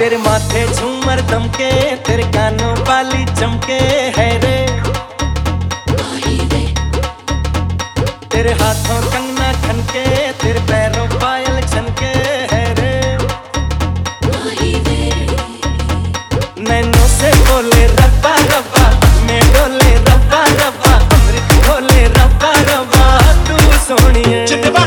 तेरे माथे झूमर दमके, तेरे कानों वाली चमके है रे। तेरे हाथों कंगना खनके, तेरे पैरों पायल छनके है रे। नैनों से बोले रब्बा रब्बा, मैं बोले रब्बा रब्बा, अमृत बोले रब्बा रब्बा, तू सोनी है।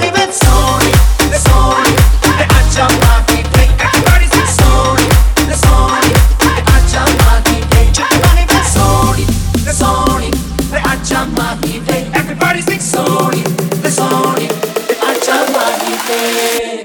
Everybody sing Sony, the Sony, the Achamani Day.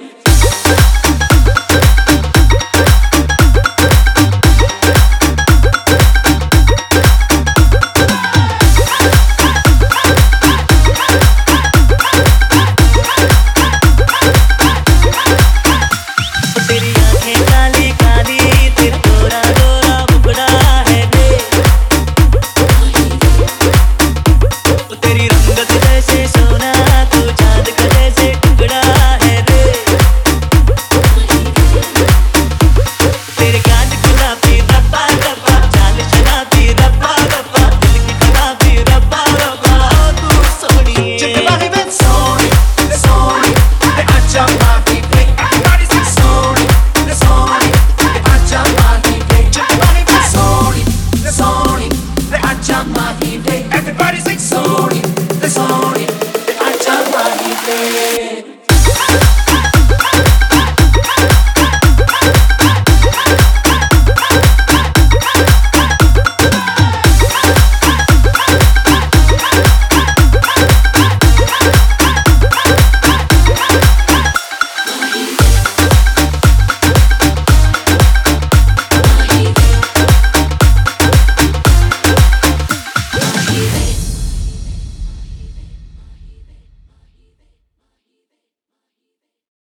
Everybody sing Sony, the Sony, the Achamani Day.